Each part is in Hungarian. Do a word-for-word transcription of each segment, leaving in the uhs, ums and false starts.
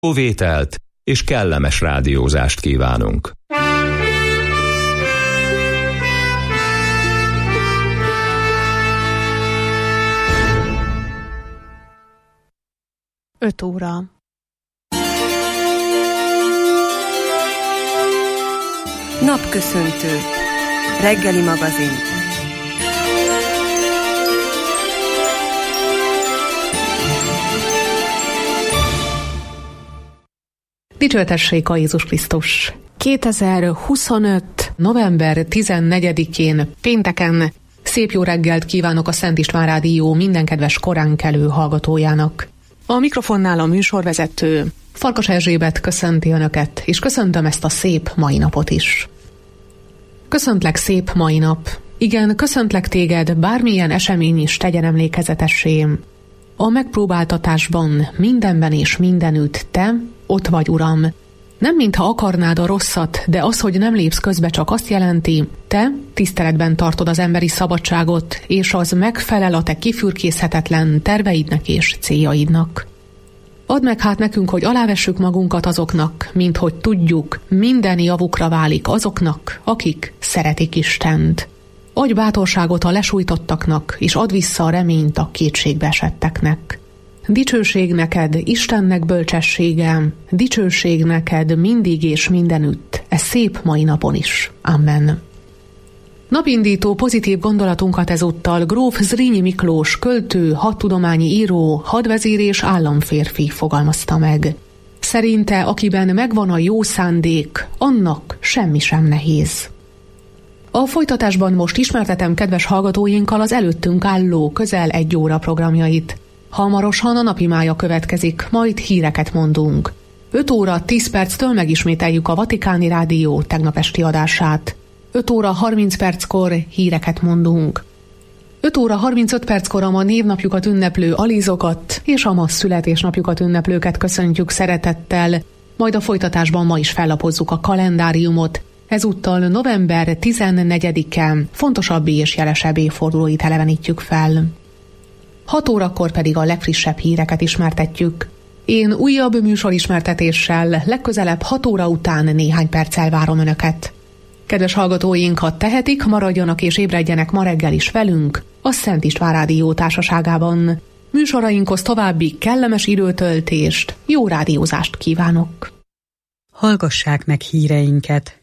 Jó vételt és kellemes rádiózást kívánunk. öt óra. Napköszöntő. Reggeli magazin. Dicsőtessék a Jézus Krisztus! kétezer-huszonöt. november tizennegyedikén, pénteken szép jó reggelt kívánok a Szent István Rádió minden kedves koránkelő hallgatójának. A mikrofonnál a műsorvezető Farkas Erzsébet köszönti Önöket, és köszöntöm ezt a szép mai napot is. Köszöntlek, szép mai nap. Igen, köszöntlek téged, bármilyen esemény is tegyen emlékezetessé. A megpróbáltatásban, mindenben és mindenütt te ott vagy, Uram. Nem mintha akarnád a rosszat, de az, hogy nem lépsz közbe, csak azt jelenti, te tiszteletben tartod az emberi szabadságot, és az megfelel a te kifürkészhetetlen terveidnek és céljaidnak. Add meg hát nekünk, hogy alávessük magunkat azoknak, mint hogy tudjuk, minden javukra válik azoknak, akik szeretik Istent. Adj bátorságot a lesújtottaknak, és add vissza a reményt a kétségbe esetteknek. Dicsőség neked, Istennek bölcsessége, dicsőség neked mindig és mindenütt, e szép mai napon is. Amen. Napindító pozitív gondolatunkat ezúttal gróf Zrínyi Miklós, költő, hadtudományi író, hadvezér és államférfi fogalmazta meg. Szerinte, akiben megvan a jó szándék, annak semmi sem nehéz. A folytatásban most ismertetem kedves hallgatóinkkal az előttünk álló közel egy óra programjait. Hamarosan a napimája következik, majd híreket mondunk. öt óra tíz perctől megismételjük a Vatikáni Rádió tegnap esti adását. öt óra harminc perckor híreket mondunk. öt óra harmincöt perckor a ma névnapjukat ünneplő Alízokat és a ma születésnapjukat ünneplőket köszöntjük szeretettel, majd a folytatásban ma is fellapozzuk a kalendáriumot. Ezúttal november tizennegyedike fontosabbi és jelesebb évfordulóit elevenítjük fel. hat órakor pedig a legfrissebb híreket ismertetjük. Én újabb műsorismertetéssel legközelebb hat óra után néhány perccel várom Önöket. Kedves hallgatóink, ha tehetik, maradjanak és ébredjenek ma reggel is velünk a Szent István Rádió társaságában. Műsorainkhoz további kellemes időtöltést, jó rádiózást kívánok! Hallgassák meg híreinket!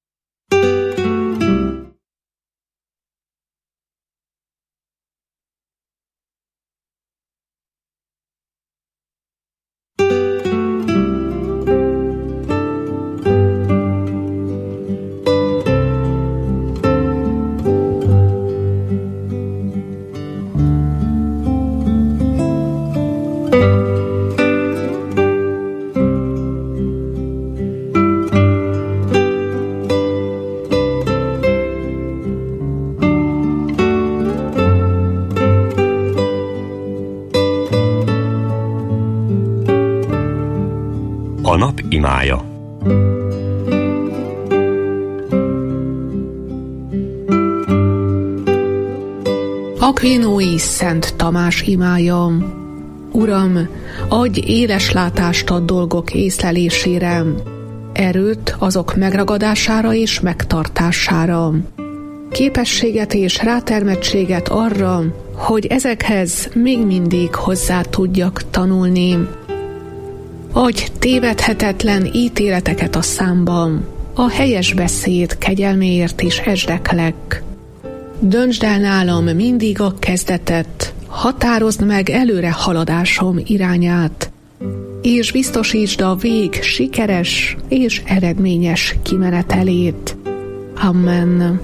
A nap imája. Akvinói Szent Tamás imája. Uram, adj éles látást a dolgok észlelésére, erőt azok megragadására és megtartására, képességet és rátermettséget arra, hogy ezekhez még mindig hozzá tudjak tanulni. Adj tévedhetetlen ítéleteket a számban, a helyes beszéd kegyelméért is esdeklek. Döntsd el nálam mindig a kezdetet, határozd meg előre haladásom irányát, és biztosítsd a vég sikeres és eredményes kimenetelét. Amen.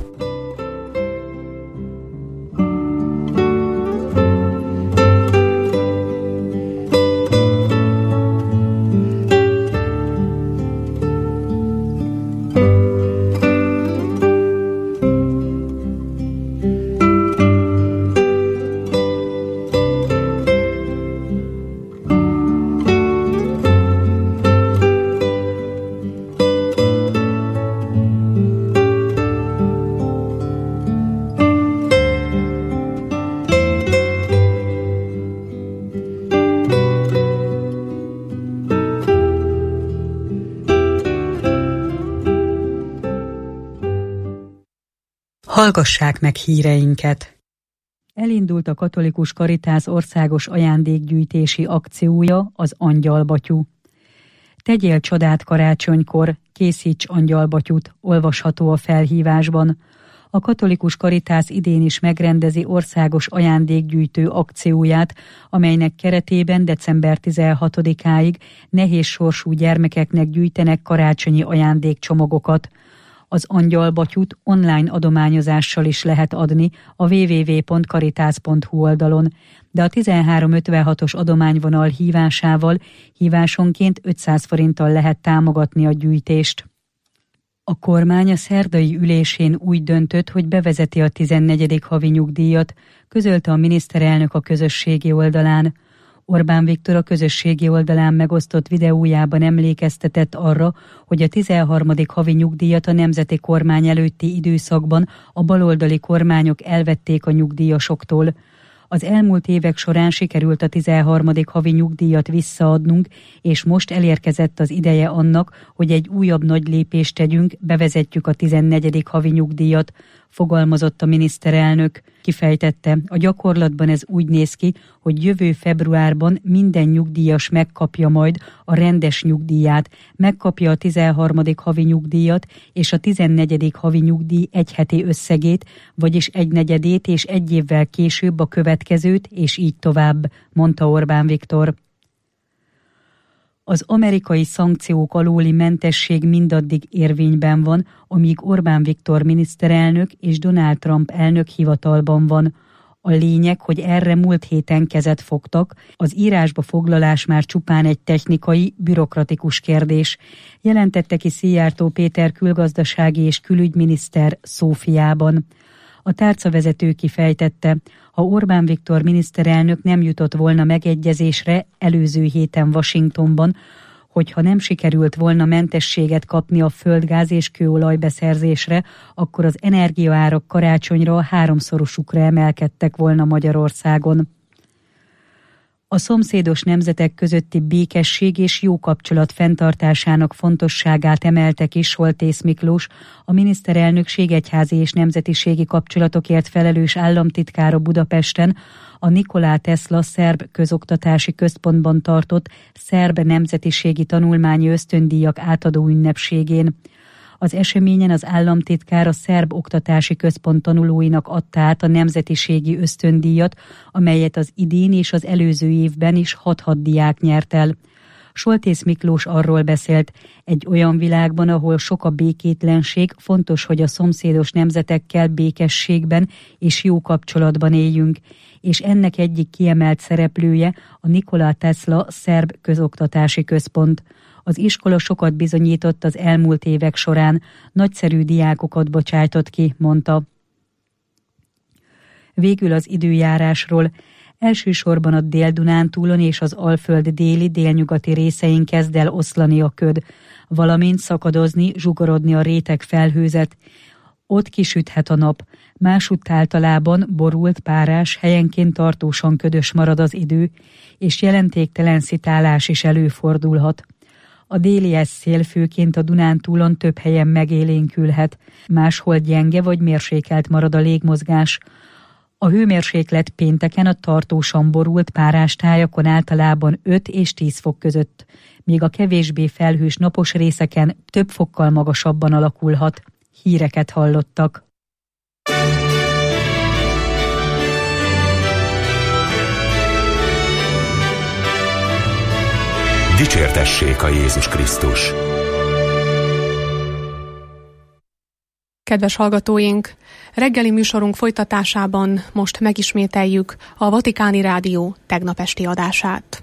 Hallgassák meg híreinket! Elindult a Katolikus Karitász országos ajándékgyűjtési akciója, az Angyalbatyú. Tegyél csodát karácsonykor, készíts angyalbatyút, olvasható a felhívásban. A Katolikus Karitász idén is megrendezi országos ajándékgyűjtő akcióját, amelynek keretében december tizenhatodikáig nehéz sorsú gyermekeknek gyűjtenek karácsonyi ajándékcsomagokat. Az angyalbatyút online adományozással is lehet adni a double-u double-u double-u pont karitász pont hu oldalon, de a tizenhárom ötvenhatos adományvonal hívásával hívásonként ötszáz forinttal lehet támogatni a gyűjtést. A kormány a szerdai ülésén úgy döntött, hogy bevezeti a tizennegyedik havi nyugdíjat, közölte a miniszterelnök a közösségi oldalán. Orbán Viktor a közösségi oldalán megosztott videójában emlékeztetett arra, hogy a tizenharmadik havi nyugdíjat a nemzeti kormány előtti időszakban a baloldali kormányok elvették a nyugdíjasoktól. Az elmúlt évek során sikerült a tizenharmadik havi nyugdíjat visszaadnunk, és most elérkezett az ideje annak, hogy egy újabb nagy lépést tegyünk, bevezetjük a tizennegyedik havi nyugdíjat, fogalmazott a miniszterelnök. Kifejtette, a gyakorlatban ez úgy néz ki, hogy jövő februárban minden nyugdíjas megkapja majd a rendes nyugdíját, megkapja a tizenharmadik havi nyugdíjat és a tizennegyedik havi nyugdíj egyheti összegét, vagyis egynegyedét és egy évvel később a következőt, és így tovább, mondta Orbán Viktor. Az amerikai szankciók alóli mentesség mindaddig érvényben van, amíg Orbán Viktor miniszterelnök és Donald Trump elnök hivatalban van. A lényeg, hogy erre múlt héten kezet fogtak, az írásba foglalás már csupán egy technikai, bürokratikus kérdés, jelentette ki Szijjártó Péter külgazdasági és külügyminiszter Szófiában. A tárcavezető kifejtette, ha Orbán Viktor miniszterelnök nem jutott volna megegyezésre előző héten Washingtonban, hogyha nem sikerült volna mentességet kapni a földgáz és kőolaj beszerzésre, akkor az energiaárak karácsonyra háromszorosukra emelkedtek volna Magyarországon. A szomszédos nemzetek közötti békesség és jó kapcsolat fenntartásának fontosságát emelte ki Soltész Miklós, a miniszterelnökség egyházi és nemzetiségi kapcsolatokért felelős államtitkára Budapesten, a Nikola Tesla szerb közoktatási központban tartott szerb nemzetiségi tanulmányi ösztöndíjak átadó ünnepségén. Az eseményen az államtitkár a szerb oktatási központ tanulóinak adta át a nemzetiségi ösztöndíjat, amelyet az idén és az előző évben is hat-hat diák nyert el. Soltész Miklós arról beszélt, egy olyan világban, ahol sok a békétlenség, fontos, hogy a szomszédos nemzetekkel békességben és jó kapcsolatban éljünk, és ennek egyik kiemelt szereplője a Nikola Tesla szerb közoktatási központ. Az iskola sokat bizonyított az elmúlt évek során, nagyszerű diákokat bocsájtott ki, mondta. Végül az időjárásról. Elsősorban a Dél-Dunántúlon és az Alföld déli délnyugati részein kezd el oszlani a köd, valamint szakadozni, zsugorodni a réteg felhőzet. Ott kisüthet a nap, másutt általában borult, párás, helyenként tartósan ködös marad az idő, és jelentéktelen szitálás is előfordulhat. A déli szél főként a Dunántúlon több helyen megélénkülhet, máshol gyenge vagy mérsékelt marad a légmozgás. A hőmérséklet pénteken a tartósan borult párás tájakon általában öt és tíz fok között, míg a kevésbé felhős napos részeken több fokkal magasabban alakulhat. Híreket hallottak. Dicsértessék a Jézus Krisztus! Kedves hallgatóink, reggeli műsorunk folytatásában most megismételjük a Vatikáni Rádió tegnap esti adását.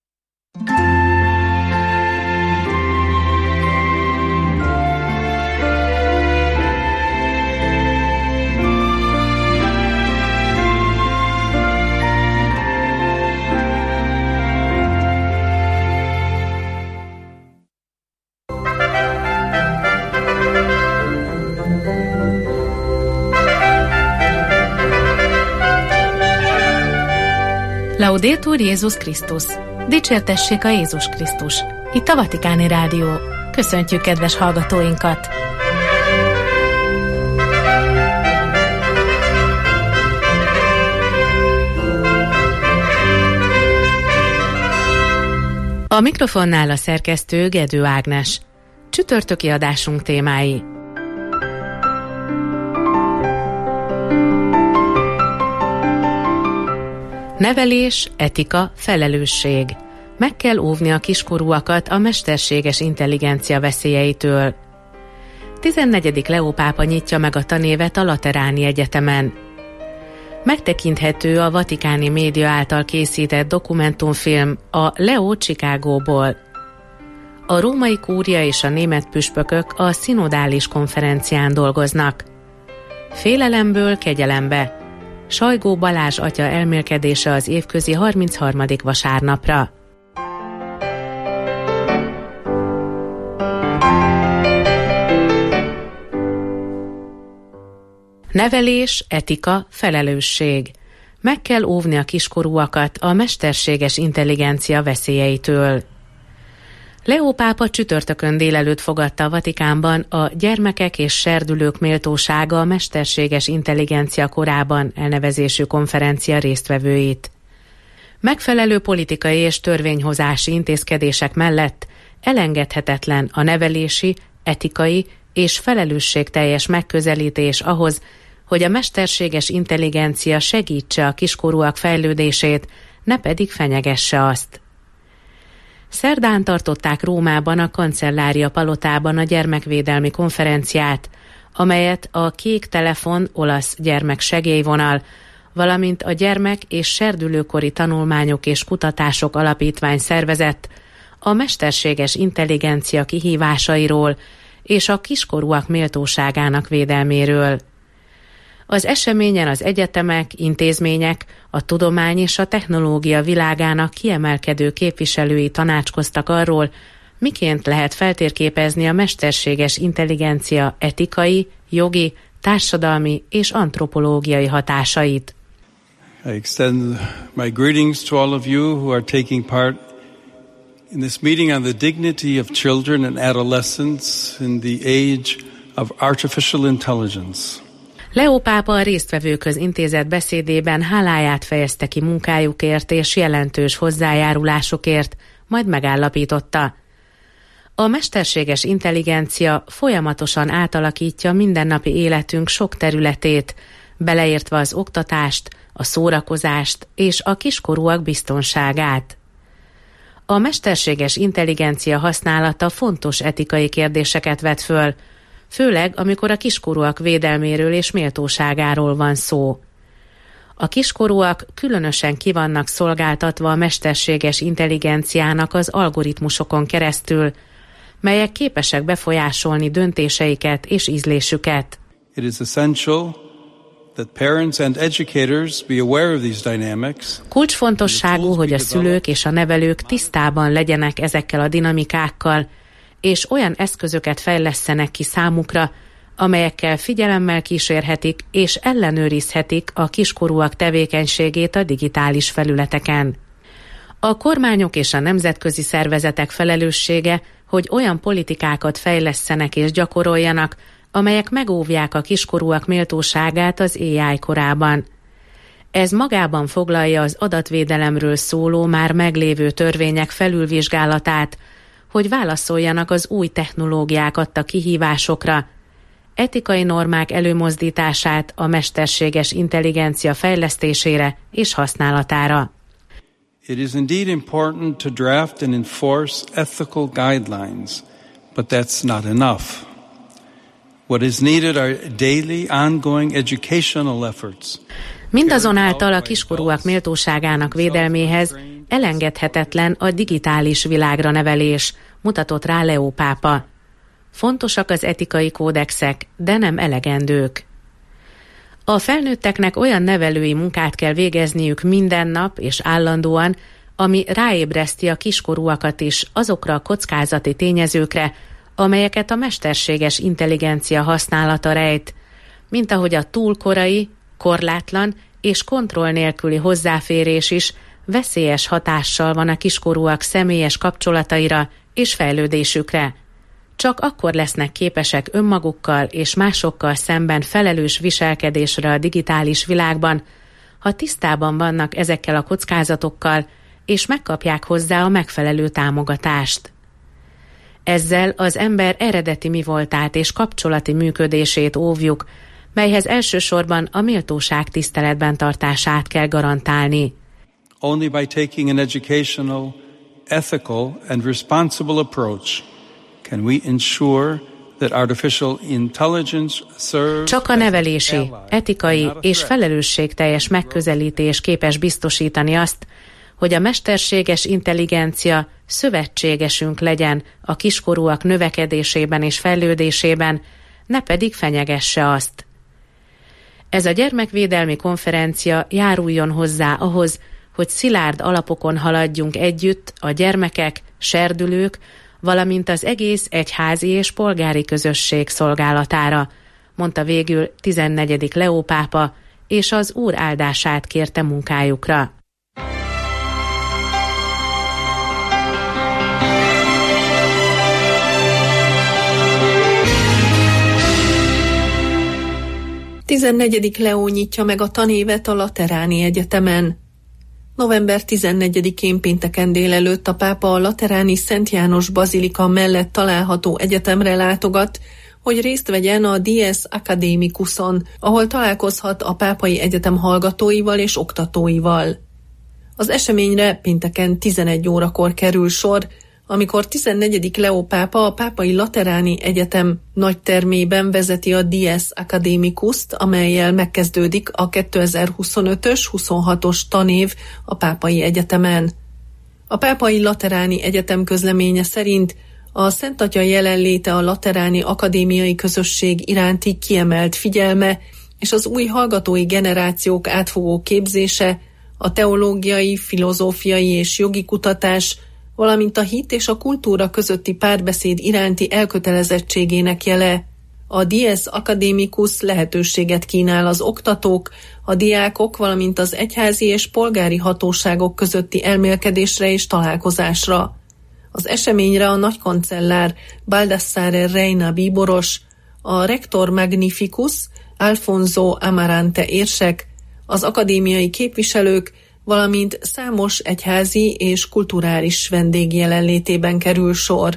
Laudetur Jézus Krisztus! Dicsértessék a Jézus Krisztus! Itt a Vatikáni Rádió. Köszöntjük kedves hallgatóinkat! A mikrofonnál a szerkesztő Gedő Ágnes. Csütörtöki adásunk témái. Nevelés, etika, felelősség. Meg kell óvni a kiskorúakat a mesterséges intelligencia veszélyeitől. tizennegyedik Leó pápa nyitja meg a tanévet a Lateráni Egyetemen. Megtekinthető a vatikáni média által készített dokumentumfilm a Leó Chicagóból. A római kúria és a német püspökök a szinodális konferencián dolgoznak. Félelemből kegyelembe. Sajgó Balázs atya elmélkedése az évközi harmincharmadik vasárnapra. Nevelés, etika, felelősség. Meg kell óvni a kiskorúakat a mesterséges intelligencia veszélyeitől. Leó pápa csütörtökön délelőtt fogadta a Vatikánban a Gyermekek és serdülők méltósága a mesterséges intelligencia korában elnevezésű konferencia résztvevőit. Megfelelő politikai és törvényhozási intézkedések mellett elengedhetetlen a nevelési, etikai és felelősségteljes megközelítés ahhoz, hogy a mesterséges intelligencia segítse a kiskorúak fejlődését, ne pedig fenyegesse azt. Szerdán tartották Rómában a Kancellária palotában a gyermekvédelmi konferenciát, amelyet a Kék Telefon olasz gyermeksegélyvonal, valamint a Gyermek- és Serdülőkori Tanulmányok és Kutatások Alapítvány szervezett a mesterséges intelligencia kihívásairól és a kiskorúak méltóságának védelméről. Az eseményen az egyetemek, intézmények, a tudomány és a technológia világának kiemelkedő képviselői tanácskoztak arról, miként lehet feltérképezni a mesterséges intelligencia etikai, jogi, társadalmi és antropológiai hatásait. I extend my greetings to all of you who are taking part in this meeting on the dignity of children and adolescents in the age of artificial intelligence. Leó pápa a résztvevőkhöz intézett beszédében háláját fejezte ki munkájukért és jelentős hozzájárulásukért, majd megállapította: a mesterséges intelligencia folyamatosan átalakítja mindennapi életünk sok területét, beleértve az oktatást, a szórakozást és a kiskorúak biztonságát. A mesterséges intelligencia használata fontos etikai kérdéseket vet föl, főleg amikor a kiskorúak védelméről és méltóságáról van szó. A kiskorúak különösen ki vannak szolgáltatva a mesterséges intelligenciának az algoritmusokon keresztül, melyek képesek befolyásolni döntéseiket és ízlésüket. It is essential that parents and educators be aware of these dynamics. Kulcsfontosságú, hogy a szülők és a nevelők tisztában legyenek ezekkel a dinamikákkal, és olyan eszközöket fejlesszenek ki számukra, amelyekkel figyelemmel kísérhetik és ellenőrizhetik a kiskorúak tevékenységét a digitális felületeken. A kormányok és a nemzetközi szervezetek felelőssége, hogy olyan politikákat fejlesszenek és gyakoroljanak, amelyek megóvják a kiskorúak méltóságát az á i korában. Ez magában foglalja az adatvédelemről szóló már meglévő törvények felülvizsgálatát, hogy válaszoljanak az új technológiák adta kihívásokra, etikai normák előmozdítását a mesterséges intelligencia fejlesztésére és használatára. It is indeed important to draft and enforce ethical guidelines, but that's not enough. What is needed are daily ongoing educational efforts. Mindazonáltal a kiskorúak méltóságának védelméhez elengedhetetlen a digitális világra nevelés, mutatott rá Leó pápa. Fontosak az etikai kódexek, de nem elegendők. A felnőtteknek olyan nevelői munkát kell végezniük minden nap és állandóan, ami ráébreszti a kiskorúakat is azokra a kockázati tényezőkre, amelyeket a mesterséges intelligencia használata rejt, mint ahogy a túl korai, korlátlan és kontroll nélküli hozzáférés is veszélyes hatással van a kiskorúak személyes kapcsolataira és fejlődésükre. Csak akkor lesznek képesek önmagukkal és másokkal szemben felelős viselkedésre a digitális világban, ha tisztában vannak ezekkel a kockázatokkal, és megkapják hozzá a megfelelő támogatást. Ezzel az ember eredeti mivoltát és kapcsolati működését óvjuk, melyhez elsősorban a méltóság tiszteletben tartását kell garantálni. Only by taking an educational, ethical and responsible approach can we ensure that artificial intelligence serves. Csak a nevelési, etikai és felelősségteljes megközelítés képes biztosítani azt, hogy a mesterséges intelligencia szövetségesünk legyen a kiskorúak növekedésében és fejlődésében, ne pedig fenyegesse azt. Ez a gyermekvédelmi konferencia járuljon hozzá ahhoz, hogy szilárd alapokon haladjunk együtt a gyermekek, serdülők, valamint az egész egyházi és polgári közösség szolgálatára, mondta végül tizennegyedik Leó pápa, és az Úr áldását kérte munkájukra. tizennegyedik Leó nyitja meg a tanévet a Lateráni Egyetemen. november tizennegyedikén pénteken délelőtt a pápa a Lateráni Szent János Bazilika mellett található egyetemre látogat, hogy részt vegyen a Dies Academicuson, ahol találkozhat a pápai egyetem hallgatóival és oktatóival. Az eseményre pénteken tizenegy órakor kerül sor, amikor tizennegyedik Leó pápa a Pápai Lateráni Egyetem nagytermében vezeti a Dies Academicust, amellyel megkezdődik a kétezer-huszonötös huszonhatos tanév a Pápai Egyetemen. A Pápai Lateráni Egyetem közleménye szerint a Szent Atya jelenléte a lateráni akadémiai közösség iránti kiemelt figyelme és az új hallgatói generációk átfogó képzése, a teológiai, filozófiai és jogi kutatás, valamint a hit és a kultúra közötti párbeszéd iránti elkötelezettségének jele. A Dies Academicus lehetőséget kínál az oktatók, a diákok, valamint az egyházi és polgári hatóságok közötti elmélkedésre és találkozásra. Az eseményre a nagykancellár Baldassare Reina bíboros, a rektor magnificus Alfonso Amarante érsek, az akadémiai képviselők, valamint számos egyházi és kulturális vendég jelenlétében kerül sor.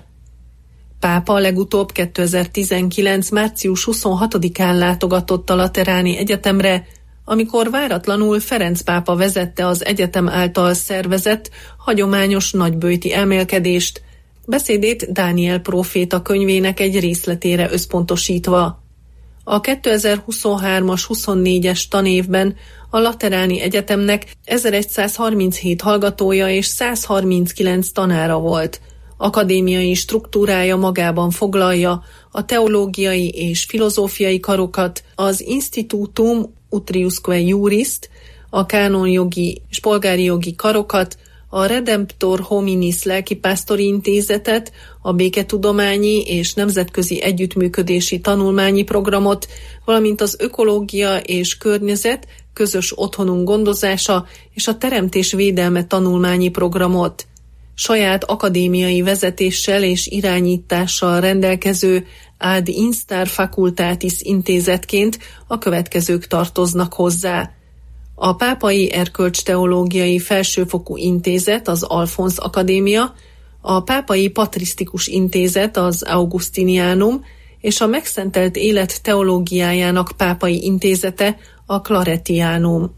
Pápa legutóbb kétezer-tizenkilenc. március huszonhatodikán látogatott a Lateráni Egyetemre, amikor váratlanul Ferenc pápa vezette az egyetem által szervezett hagyományos nagyböjti elmélkedést, beszédét Dániel próféta könyvének egy részletére összpontosítva. A kétezer-huszonhármas huszonnégyes tanévben a Lateráni Egyetemnek ezerszázharminchét hallgatója és százharminckilenc tanára volt. Akadémiai struktúrája magában foglalja a teológiai és filozófiai karokat, az Institutum Utriusque Jurist, a kánonjogi és polgári jogi karokat, a Redemptor Hominis lelkipásztori intézetet, a béketudományi és nemzetközi együttműködési tanulmányi programot, valamint az ökológia és környezet, közös otthonunk gondozása és a teremtés védelme tanulmányi programot. Saját akadémiai vezetéssel és irányítással rendelkező Ad Instar Facultatis intézetként a következők tartoznak hozzá. A Pápai Erkölcsteológiai Felsőfokú Intézet, az Alfonsz Akadémia, a Pápai Patrisztikus Intézet, az Augustinianum, és a Megszentelt Élet Teológiájának Pápai Intézete, a Claretianum.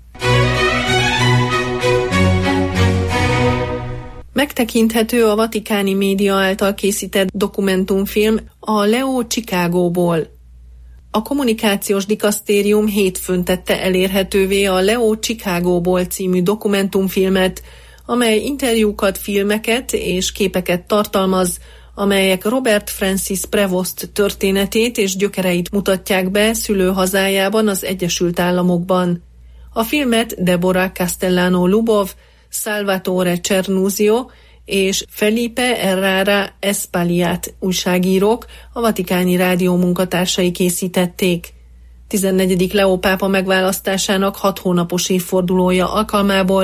Megtekinthető a vatikáni média által készített dokumentumfilm a Leó Chicagóból. A kommunikációs dikasztérium hétfőn tette elérhetővé a Leó Chicagóból című dokumentumfilmet, amely interjúkat, filmeket és képeket tartalmaz, amelyek Robert Francis Prevost történetét és gyökereit mutatják be szülőhazájában, az Egyesült Államokban. A filmet Deborah Castellano Lubov, Salvatore Cernusio és Felipe Errara Espaliat újságírók, a Vatikáni Rádió munkatársai készítették. tizennegyedik Leó pápa megválasztásának hat hónapos évfordulója alkalmából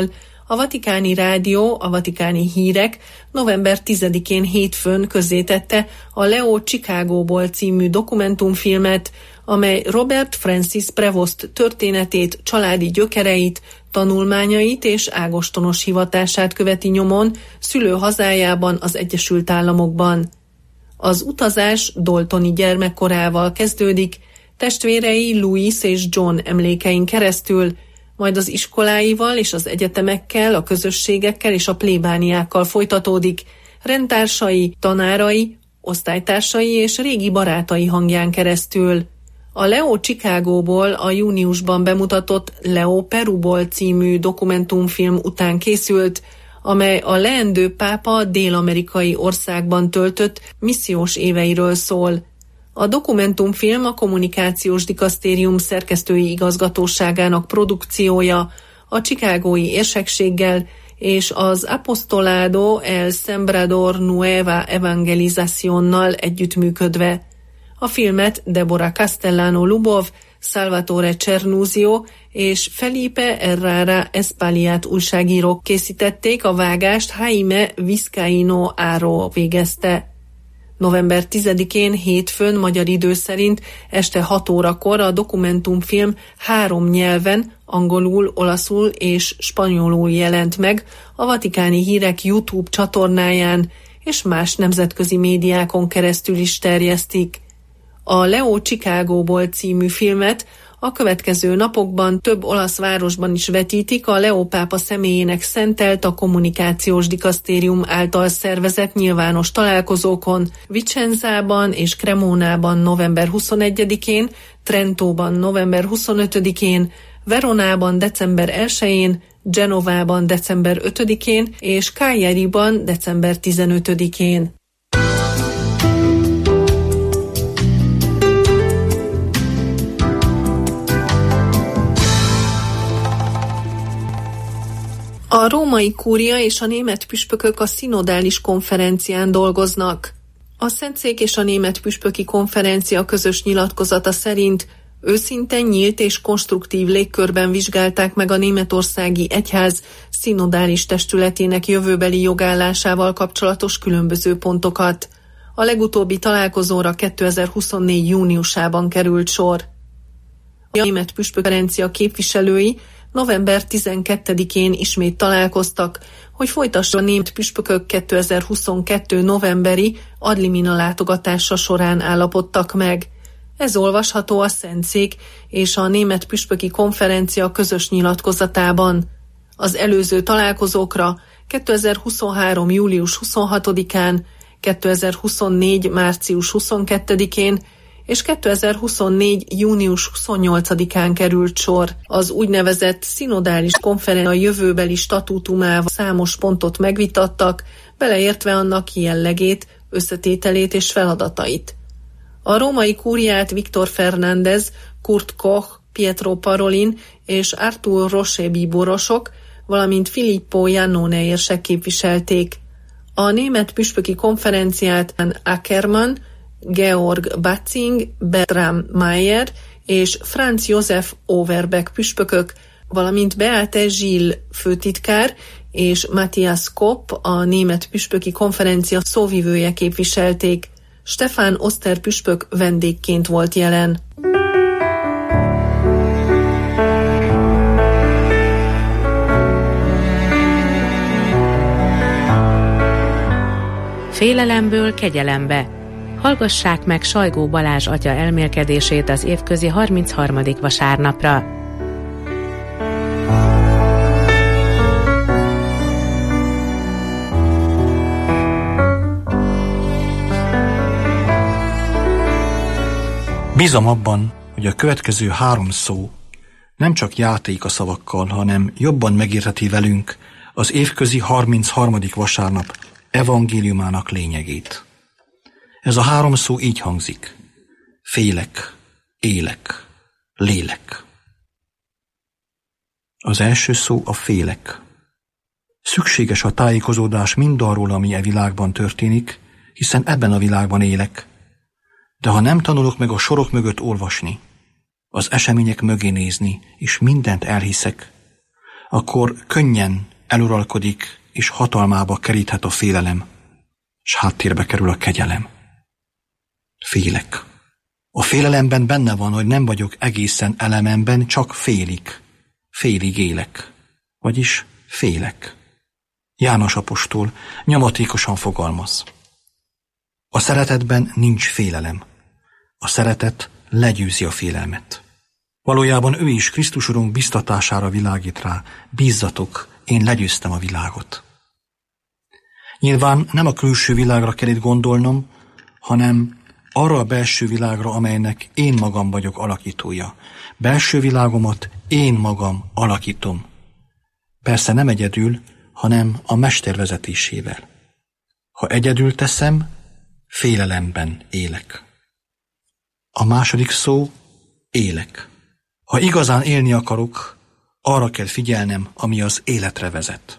A Vatikáni Rádió, a Vatikáni Hírek november tizedikén hétfőn közzétette a Leo Chicagóból című dokumentumfilmet, amely Robert Francis Prevost történetét, családi gyökereit, tanulmányait és ágostonos hivatását követi nyomon szülőhazájában, az Egyesült Államokban. Az utazás Daltoni gyermekkorával kezdődik, testvérei Louis és John emlékein keresztül, majd az iskoláival és az egyetemekkel, a közösségekkel és a plébániákkal folytatódik, rendtársai, tanárai, osztálytársai és régi barátai hangján keresztül. A Leo Chicagóból a júniusban bemutatott Leo Peruból című dokumentumfilm után készült, amely a leendő pápa dél-amerikai országban töltött missziós éveiről szól. A dokumentumfilm a Kommunikációs Dikasztérium szerkesztői igazgatóságának produkciója, a chicagói érsekséggel és az Apostolado El Sembrador Nueva Evangelizacionnal együttműködve. A filmet Deborah Castellano Lubov, Salvatore Cernuzio és Felipe Herrera Espaliát újságírók készítették, a vágást Jaime Vizcaíno Aro végezte. november tizedikén hétfőn magyar idő szerint este hat órakor a dokumentumfilm három nyelven, angolul, olaszul és spanyolul jelent meg a Vatikáni Hírek YouTube csatornáján, és más nemzetközi médiákon keresztül is terjesztik. A Leo Chicagóból című filmet a következő napokban több olasz városban is vetítik a Leo pápa személyének szentelt, a Kommunikációs Dikasztérium által szervezett nyilvános találkozókon, Vicenzában és Cremónában november huszonegyedikén, Trentóban november huszonötödikén, Veronában december elsején, Genovában december ötödikén és Cagliariban december tizenötödikén. A római kúria és a német püspökök a szinodális konferencián dolgoznak. A Szentszék és a Német Püspöki Konferencia közös nyilatkozata szerint őszinte, nyílt és konstruktív légkörben vizsgálták meg a németországi egyház szinodális testületének jövőbeli jogállásával kapcsolatos különböző pontokat. A legutóbbi találkozóra kétezer-huszonnégy júniusában került sor. A Német Püspöki Konferencia képviselői november tizenkettedikén ismét találkoztak, hogy folytassa a német püspökök kétezer-huszonkettő novemberi ad limina látogatása során állapodtak meg. Ez olvasható a Szentszék és a Német Püspöki Konferencia közös nyilatkozatában. Az előző találkozókra kétezer-huszonhárom július huszonhatodikán, kétezer-huszonnégy március huszonkettedikén és kétezer-huszonnégy június huszonnyolcadikán került sor. Az úgynevezett szinodális konferencia jövőbeli statútumával számos pontot megvitattak, beleértve annak jellegét, összetételét és feladatait. A római kúriát Viktor Fernández, Kurt Koch, Pietro Parolin és Artur Roché bíborosok, valamint Filippo Iannone érsek képviselték. A német püspöki konferenciát Ackermann, Georg Batzing, Bertram Mayer és Franz Josef Overbeck püspökök, valamint Beate Zsill főtitkár és Matthias Kopp, a német püspöki konferencia szóvivője képviselték. Stefan Oster püspök vendégként volt jelen. Félelemből kegyelembe. Hallgassák meg Sajgó Balázs atya elmélkedését az évközi harmincharmadik vasárnapra. Bízom abban, hogy a következő három szó nem csak játék a szavakkal, hanem jobban megértheti velünk az évközi harmincharmadik vasárnap evangéliumának lényegét. Ez a három szó így hangzik: félek, élek, lélek. Az első szó a félek. Szükséges a tájékozódás mindarról, ami e világban történik, hiszen ebben a világban élek. De ha nem tanulok meg a sorok mögött olvasni, az események mögé nézni, és mindent elhiszek, akkor könnyen eluralkodik, és hatalmába keríthet a félelem, s háttérbe kerül a kegyelem. Félek. A félelemben benne van, hogy nem vagyok egészen elememben, csak félig. Félig élek. Vagyis félek. János apostol nyomatékosan fogalmaz. A szeretetben nincs félelem. A szeretet legyőzi a félelmet. Valójában ő is Krisztus Urunk biztatására világít rá. Bízzatok, én legyőztem a világot. Nyilván nem a külső világra kell itt gondolnom, hanem arra a belső világra, amelynek én magam vagyok alakítója. Belső világomat én magam alakítom. Persze nem egyedül, hanem a Mester vezetésével. Ha egyedül teszem, félelemben élek. A második szó, élek. Ha igazán élni akarok, arra kell figyelnem, ami az életre vezet.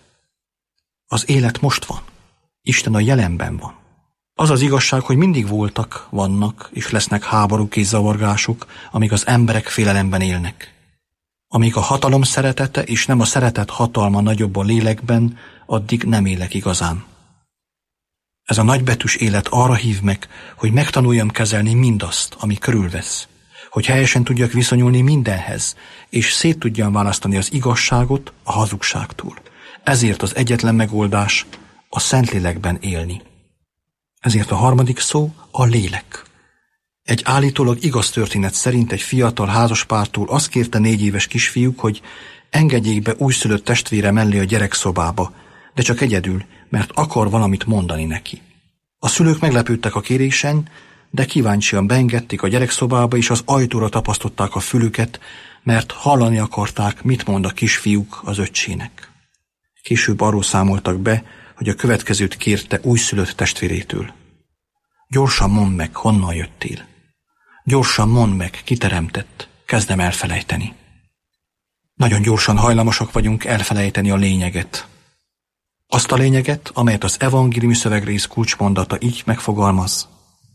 Az élet most van. Isten a jelenben van. Az az igazság, hogy mindig voltak, vannak és lesznek háborúk és zavargások, amíg az emberek félelemben élnek. Amíg a hatalom szeretete és nem a szeretet hatalma nagyobb a lélekben, addig nem élek igazán. Ez a nagybetűs élet arra hív meg, hogy megtanuljam kezelni mindazt, ami körülvesz, hogy helyesen tudjak viszonyulni mindenhez, és szét tudjam választani az igazságot a hazugságtól. Ezért az egyetlen megoldás a Szentlélekben élni. Ezért a harmadik szó a lélek. Egy állítólag igaz történet szerint egy fiatal házaspártól azt kérte négy éves kisfiúk, hogy engedjék be újszülött testvére mellé a gyerekszobába, de csak egyedül, mert akar valamit mondani neki. A szülők meglepődtek a kérésen, de kíváncsian beengedték a gyerekszobába, és az ajtóra tapasztották a fülüket, mert hallani akarták, mit mond a kisfiúk az öccsének. Később arról számoltak be, hogy a következőt kérte újszülött testvérétől. Gyorsan mondd meg, honnan jöttél. Gyorsan mondd meg, ki teremtett, kezdem elfelejteni. Nagyon gyorsan hajlamosak vagyunk elfelejteni a lényeget. Azt a lényeget, amelyet az evangéliumi szövegrész kulcsmondata így megfogalmaz.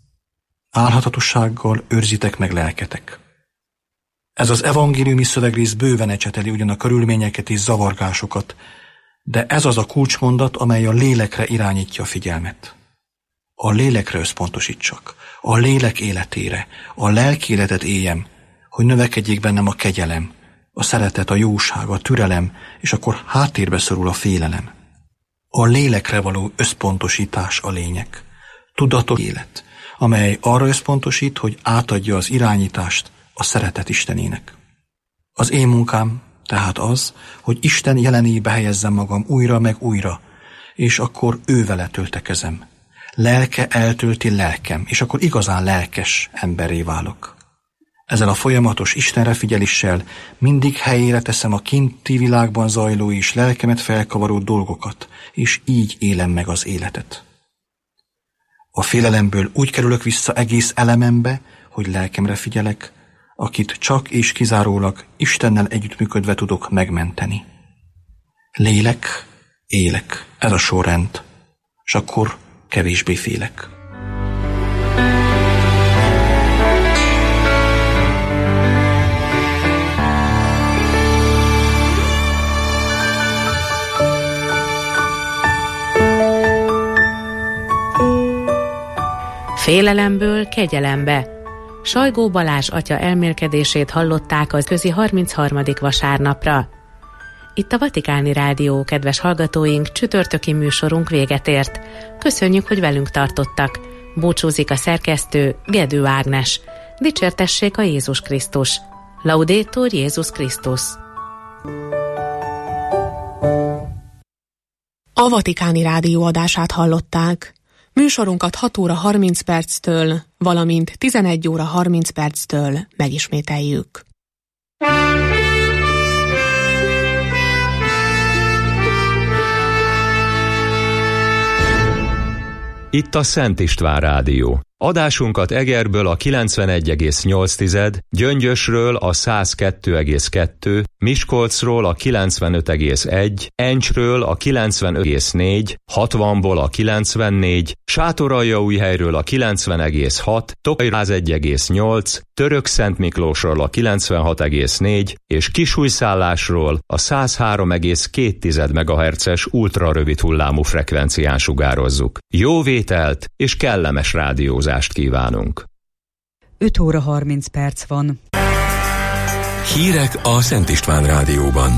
Álhatatossággal őrzitek meg lelketek. Ez az evangéliumi szövegrész bőven ecseteli ugyan a körülményeket és zavargásokat, de ez az a kulcsmondat, amely a lélekre irányítja a figyelmet. A lélekre összpontosítsak, a lélek életére, a lelki életet éljem, hogy növekedjék bennem a kegyelem, a szeretet, a jóság, a türelem, és akkor háttérbe szorul a félelem. A lélekre való összpontosítás a lényeg. Tudatos élet, amely arra összpontosít, hogy átadja az irányítást a szeretet Istenének. Az én munkám tehát az, hogy Isten jelenébe helyezzem magam újra meg újra, és akkor ő vele töltekezem. Lelke eltölti lelkem, és akkor igazán lelkes emberré válok. Ezzel a folyamatos Istenre figyeléssel mindig helyére teszem a kinti világban zajló és lelkemet felkavaró dolgokat, és így élem meg az életet. A félelemből úgy kerülök vissza egész elemembe, hogy lelkemre figyelek, akit csak és kizárólag Istennel együttműködve tudok megmenteni. Lélek, élek, ez a sorrend, s akkor kevésbé félek. Félelemből kegyelembe. Sajgó Balázs atya elmélkedését hallották az közi harmincharmadik vasárnapra. Itt a Vatikáni Rádió, kedves hallgatóink, csütörtöki műsorunk véget ért. Köszönjük, hogy velünk tartottak. Búcsúzik a szerkesztő, Gedő Ágnes. Dicsértessék a Jézus Krisztus. Laudetur Jézus Krisztus. A Vatikáni Rádió adását hallották. Műsorunkat hat óra harminc perctől, valamint tizenegy óra harminc perctől megismételjük. Itt a Szent István Rádió. Adásunkat Egerből a kilencvenegy egész nyolc, Gyöngyösről a száz kettő egész kettő, Miskolcról a kilencvenöt egész egy, Encsről a kilencvenöt egész négy, hatvanból a kilencvennégy, Sátoraljaújhelyről a kilencven egész hat, Tokaj száz egy egész nyolc, Törökszentmiklósról a kilencvenhat egész négy és Kisújszállásról a száz három egész két megahertzes ultrarövid hullámú frekvencián sugározzuk. Jó vételt és kellemes rádiózást kívánunk! öt óra harminc perc van. Hírek a Szent István Rádióban.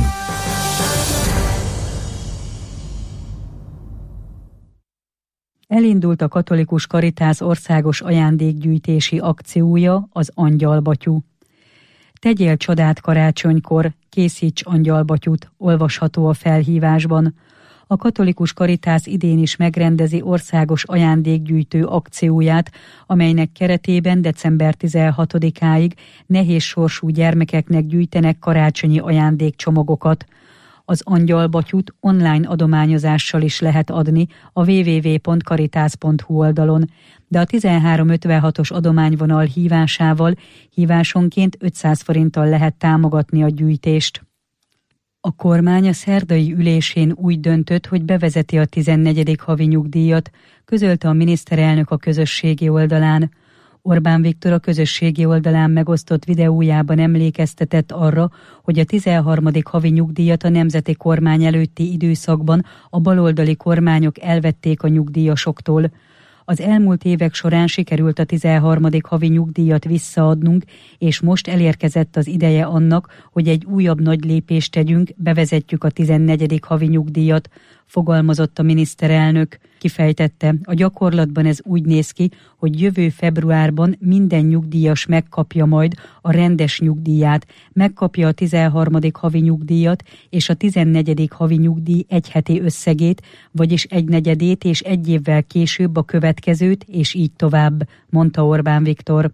Elindult a Katolikus Karitász országos ajándékgyűjtési akciója, az Angyalbatyú. Tegyél csodát karácsonykor, készíts angyalbatyút, olvasható a felhívásban. A Katolikus Karitász idén is megrendezi országos ajándékgyűjtő akcióját, amelynek keretében december tizenhatodikáig nehéz sorsú gyermekeknek gyűjtenek karácsonyi ajándékcsomagokat. Az angyalbatyút online adományozással is lehet adni a double-u double-u double-u pont karitász pont hu oldalon, de a tizenhárom ötvenhatos adományvonal hívásával hívásonként ötszáz forinttal lehet támogatni a gyűjtést. A kormány a szerdai ülésén úgy döntött, hogy bevezeti a tizennegyedik havi nyugdíjat, közölte a miniszterelnök a közösségi oldalán. Orbán Viktor a közösségi oldalán megosztott videójában emlékeztetett arra, hogy a tizenharmadik havi nyugdíjat a nemzeti kormány előtti időszakban a baloldali kormányok elvették a nyugdíjasoktól. Az elmúlt évek során sikerült a tizenharmadik havi nyugdíjat visszaadnunk, és most elérkezett az ideje annak, hogy egy újabb nagy lépést tegyünk, bevezetjük a tizennegyedik havi nyugdíjat, fogalmazott a miniszterelnök. Kifejtette, a gyakorlatban ez úgy néz ki, hogy jövő februárban minden nyugdíjas megkapja majd a rendes nyugdíját, megkapja a tizenharmadik havi nyugdíjat és a tizennegyedik havi nyugdíj egyheti összegét, vagyis egynegyedét és egy évvel később a következőt, és így tovább, mondta Orbán Viktor.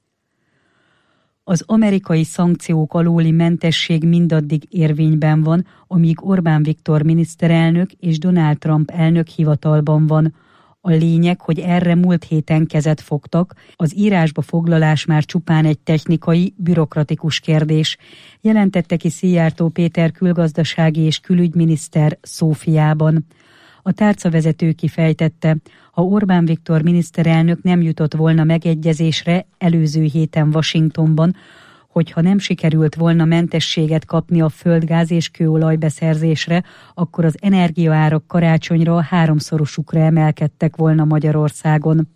Az amerikai szankciók alóli mentesség mindaddig érvényben van, amíg Orbán Viktor miniszterelnök és Donald Trump elnök hivatalban van. A lényeg, hogy erre múlt héten kezet fogtak, az írásba foglalás már csupán egy technikai, bürokratikus kérdés, jelentette ki Szijjártó Péter külgazdasági és külügyminiszter Szófiában. A tárcavezető kifejtette, ha Orbán Viktor miniszterelnök nem jutott volna megegyezésre előző héten Washingtonban, hogyha nem sikerült volna mentességet kapni a földgáz és kőolaj beszerzésre, akkor az energiaárak karácsonyra háromszorosukra emelkedtek volna Magyarországon.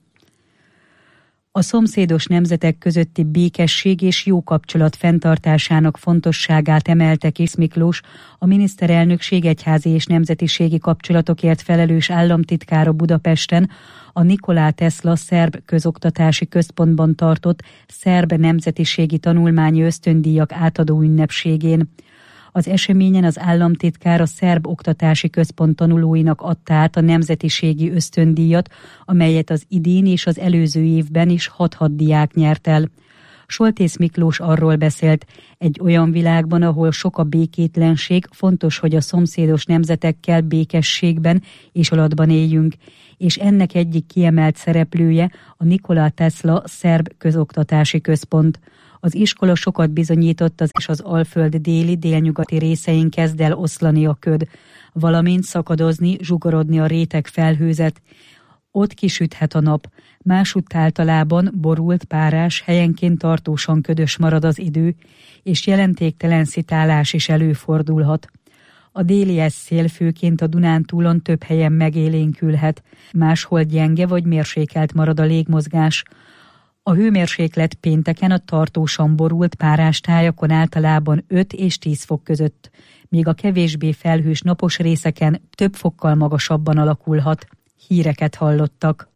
A szomszédos nemzetek közötti békesség és jó kapcsolat fenntartásának fontosságát emelte Kiss Miklós, a miniszterelnökség egyházi és nemzetiségi kapcsolatokért felelős államtitkára Budapesten, a Nikola Tesla szerb közoktatási központban tartott szerb nemzetiségi tanulmányi ösztöndíjak átadó ünnepségén. Az eseményen az államtitkár a szerb oktatási központ tanulóinak adta át a nemzetiségi ösztöndíjat, amelyet az idén és az előző évben is hat-hat diák nyert el. Soltész Miklós arról beszélt, egy olyan világban, ahol sok a békétlenség, fontos, hogy a szomszédos nemzetekkel békességben és alatban éljünk, és ennek egyik kiemelt szereplője a Nikola Tesla szerb közoktatási központ. Az iskola sokat bizonyított, az és az Alföld déli, délnyugati részein kezd el oszlani a köd, valamint szakadozni, zsugorodni a réteg felhőzet. Ott kisüthet a nap, másutt általában borult, párás, helyenként tartósan ködös marad az idő, és jelentéktelen szitálás is előfordulhat. A déli szél főként a Dunántúlon több helyen megélénkülhet, máshol gyenge vagy mérsékelt marad a légmozgás. A hőmérséklet pénteken a tartósan borult párás tájakon általában öt és tíz fok között, míg a kevésbé felhős napos részeken több fokkal magasabban alakulhat. Híreket hallottak.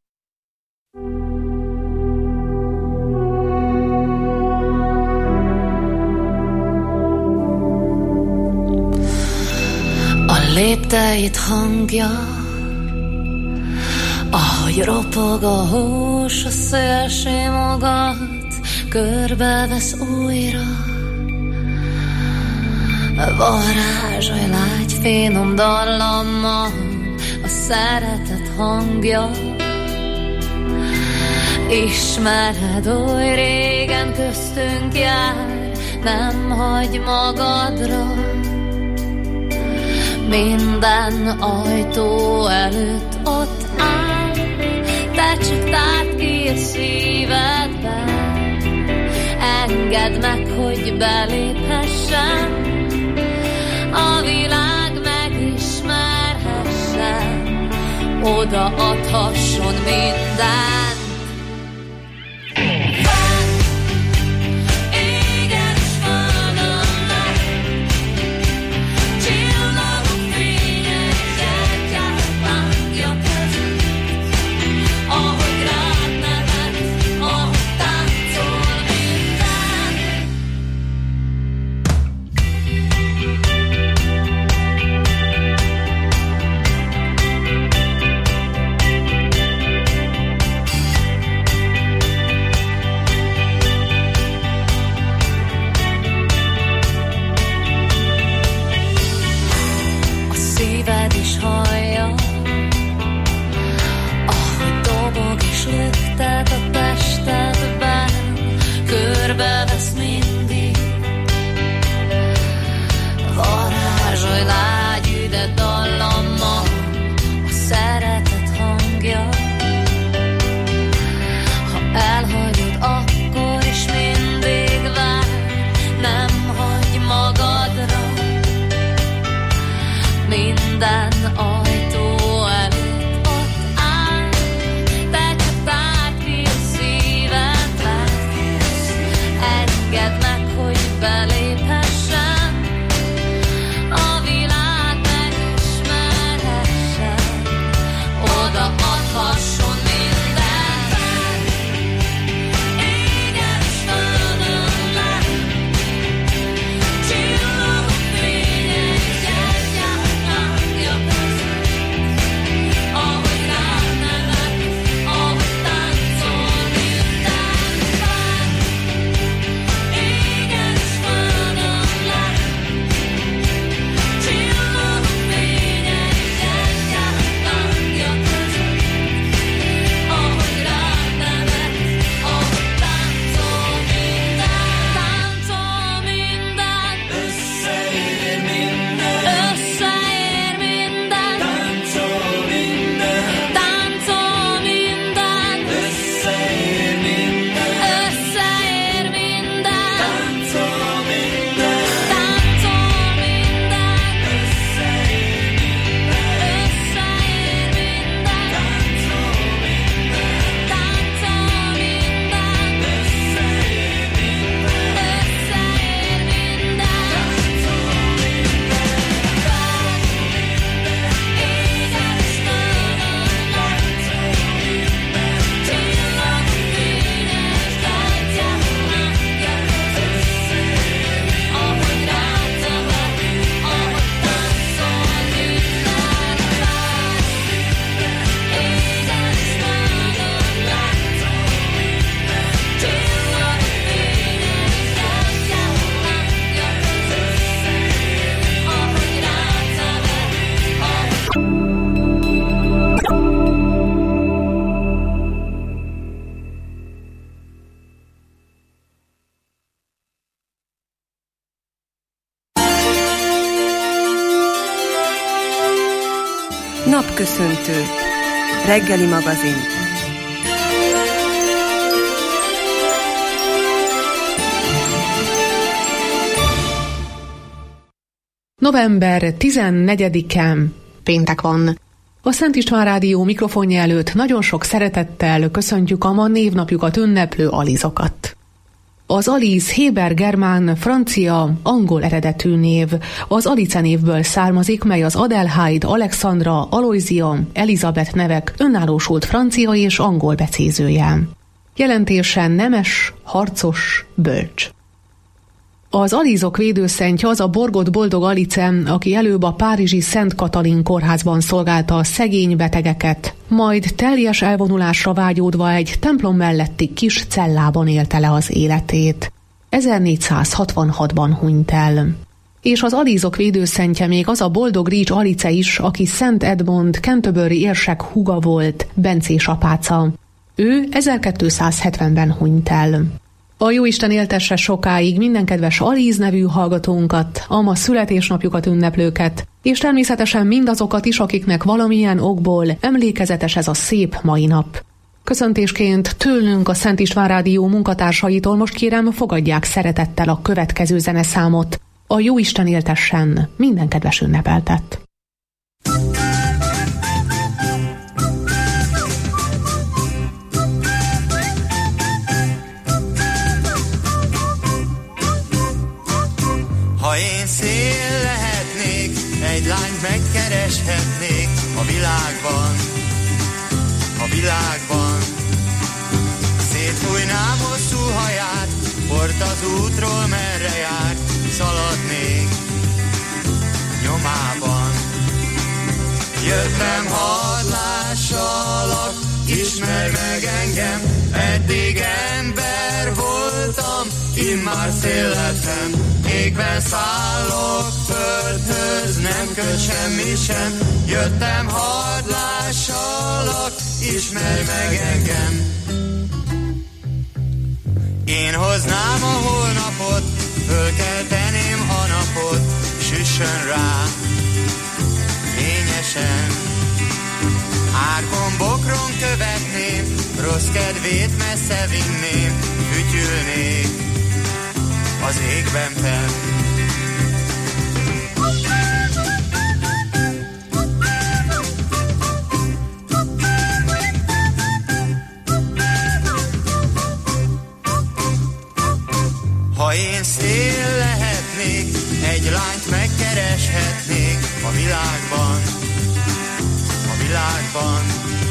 A lépteit hangja, ahogy ropog a hús, a szél simogat, körbevesz újra. Varázsolj lágy finom dallammal, a szeretet hangja, Ismered, oly régen köztünk jár, nem hagy magadra. Minden ajtó előtt ott áll, te csak tárd ki a szívedben. Engedd meg, hogy beléphessen, a világ megismerhessen, oda adhasson mindent. Napköszöntő. Reggeli magazin. november tizennegyedike, péntek van. A Szent István Rádió mikrofonja előtt nagyon sok szeretettel köszöntjük a ma névnapjukat ünneplő alizokat. Az Aliz héber-germán, francia, angol eredetű név. Az Alice névből származik, mely az Adelheid, Alexandra, Aloysia, Elizabeth nevek önállósult francia és angol becézője. Jelentése nemes, harcos, bölcs. Az alizok védőszentje az a borgott boldog Alice, aki előbb a párizsi Szent Katalin kórházban szolgálta a szegény betegeket, majd teljes elvonulásra vágyódva egy templom melletti kis cellában élte le az életét. ezernégyszázhatvanhatban hunyt el. És az alizok védőszentje még az a boldog Rics Alice is, aki Szent Edmond Canterbury érsek húga volt, bencés apáca. Ő ezerkétszázhetvenben hunyt el. A Jóisten éltesse sokáig minden kedves Alíz nevű hallgatónkat, a ma születésnapjukat ünneplőket, és természetesen mindazokat is, akiknek valamilyen okból emlékezetes ez a szép mai nap. Köszöntésként tőlünk a Szent István Rádió munkatársaitól most kérem, fogadják szeretettel a következő zeneszámot, a Jóisten éltessen minden kedves ünnepeltet. Ha én szél lehetnék, egy lányt megkereshetnék a világban, a világban. Szétfújnám hosszú haját, port az útról merre jár, szaladnék nyomában. Jöttem, hadd lássalak, ismerj meg engem, eddig ember voltam, immár szél lettem, égben szállok földhöz, nem köt semmi sem. Jöttem, hadd lássalak, ismerj meg engem. Én hoznám a holnapot, fölkelteném a napot, süssön rá fényesen. Árkon, bokron követném, rossz kedvét messze vinném, fütyülnék az égben fenn. Ha én szél lehetnék, egy lányt megkereshetnék a világban, a világban.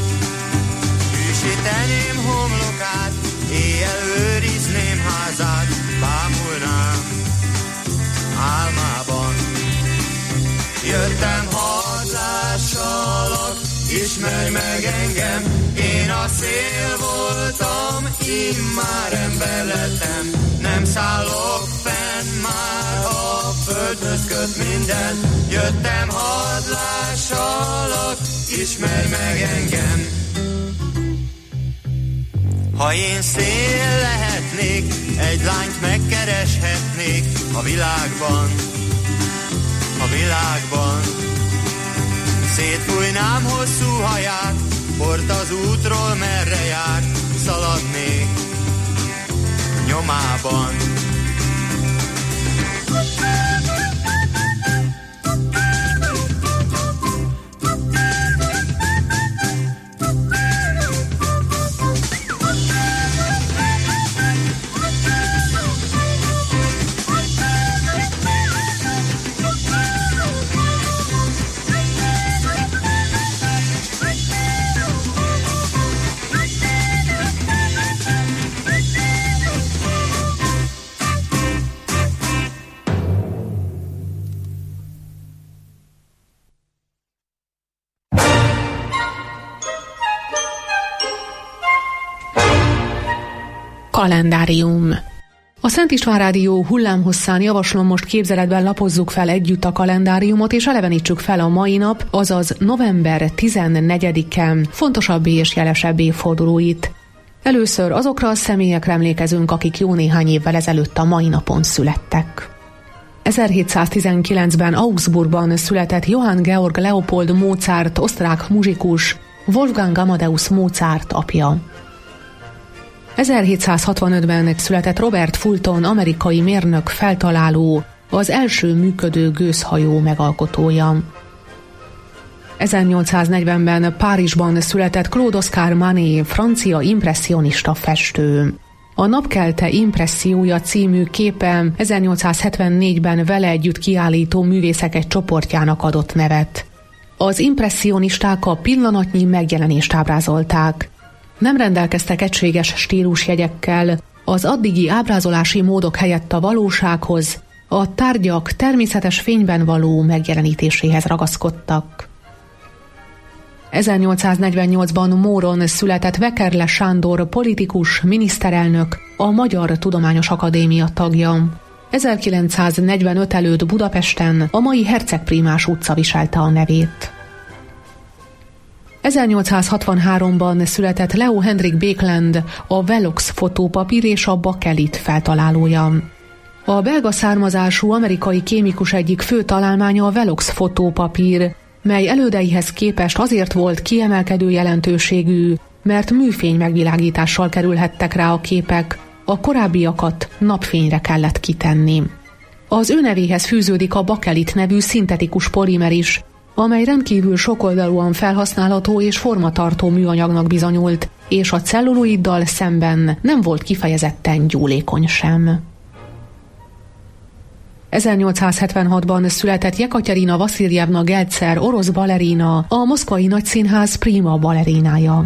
Hűsíteném homlokát, éjjel őrizném házát, bámulnám álmában. Jöttem, hadd lássalak, ismerj meg engem, én a szél voltam, immár ember lettem. Nem szállok fenn, már a földhöz köt minden. Jöttem, hadd lássalak, ismerj meg engem. Ha én szél lehetnék, egy lányt megkereshetnék a világban, a világban. Szétfújnám hosszú haját, port az útról merre jár, szaladnék nyomában. Kalendárium. A Szent István Rádió hullámhosszán javaslom, most képzeletben lapozzuk fel együtt a kalendáriumot, és elevenítsük fel a mai nap, azaz november tizennegyedike fontosabb és jelesebb évfordulóit. Először azokra a személyekre emlékezünk, akik jó néhány évvel ezelőtt a mai napon születtek. ezerhétszáztizenkilencben Augsburgban született Johann Georg Leopold Mozart, osztrák muzsikus, Wolfgang Amadeus Mozart apja. ezerhétszázhatvanötben született Robert Fulton, amerikai mérnök, feltaláló, az első működő gőzhajó megalkotója. ezernyolcszáznegyvenben Párizsban született Claude Oscar Manet, francia impresszionista festő. A Napkelte impressziója című képe ezernyolcszázhetvennégyben vele együtt kiállító művészek egy csoportjának adott nevet. Az impresszionisták a pillanatnyi megjelenést ábrázolták. Nem rendelkeztek egységes stílusjegyekkel, az addigi ábrázolási módok helyett a valósághoz, a tárgyak természetes fényben való megjelenítéséhez ragaszkodtak. ezernyolcszáznegyvennyolcban Móron született Vekerle Sándor, politikus, miniszterelnök, a Magyar Tudományos Akadémia tagja. ezerkilencszáznegyvenöt előtt Budapesten a mai Herceg Prímás utca viselte a nevét. ezernyolcszázhatvanháromban született Leo Hendrik Baekeland, a Velox fotópapír és a bakelit feltalálója. A belga származású amerikai kémikus egyik fő találmánya a Velox fotópapír, mely elődeihez képest azért volt kiemelkedő jelentőségű, mert műfény megvilágítással kerülhettek rá a képek, a korábbiakat napfényre kellett kitenni. Az ő nevéhez fűződik a bakelit nevű szintetikus polimer is, amely rendkívül sokoldalúan felhasználható és formatartó műanyagnak bizonyult, és a celluloiddal szemben nem volt kifejezetten gyúlékony sem. ezernyolcszázhetvenhatban született Jekatyerina Vaszilievna Geltszer, orosz balerina, a Moszkvai Nagyszínház prima balerinája.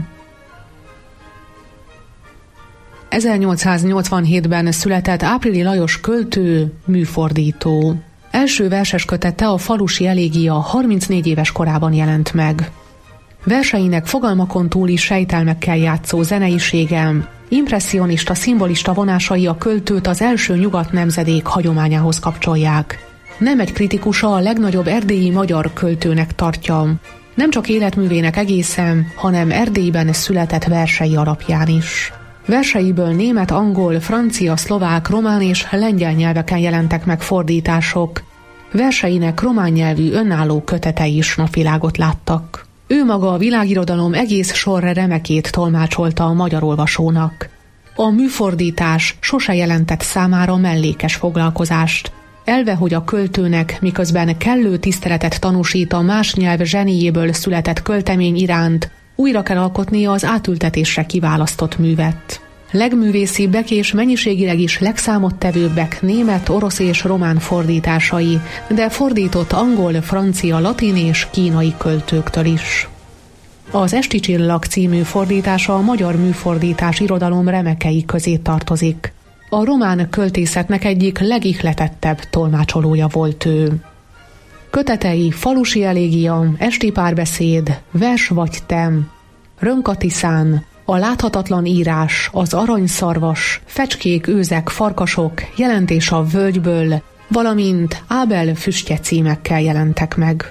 ezernyolcszáznyolcvanhétben született Áprili Lajos költő, műfordító. Első verses kötete, a Falusi elégia harmincnégy éves korában jelent meg. Verseinek fogalmakon túli sejtelmekkel játszó zeneisége, impresszionista, szimbolista vonásai a költőt az első nyugat nemzedék hagyományához kapcsolják. Nem egy kritikusa a legnagyobb erdélyi magyar költőnek tartja, nem csak életművének egészen, hanem Erdélyben született versei alapján is. Verseiből német, angol, francia, szlovák, román és lengyel nyelveken jelentek meg fordítások. Verseinek román nyelvű önálló kötetei is napvilágot láttak. Ő maga a világirodalom egész sorra remekét tolmácsolta a magyar olvasónak. A műfordítás sose jelentett számára mellékes foglalkozást. Elve, hogy a költőnek, miközben kellő tiszteletet tanúsít a más nyelv zseniéből született költemény iránt, újra kell alkotnia az átültetésre kiválasztott művet. Legművészibbek és mennyiségileg is legszámottevőbbek német, orosz és román fordításai, de fordított angol, francia, latin és kínai költőktől is. Az Esti csillag című fordítása a magyar műfordítás irodalom remekei közé tartozik. A román költészetnek egyik legihletettebb tolmácsolója volt ő. Kötetei Falusi elégia, Esti párbeszéd, Vers vagy te, Rönkatiszán, a láthatatlan írás, az aranyszarvas, Fecskék, őzek, farkasok, jelentés a völgyből, valamint Ábel füstje címekkel jelentek meg.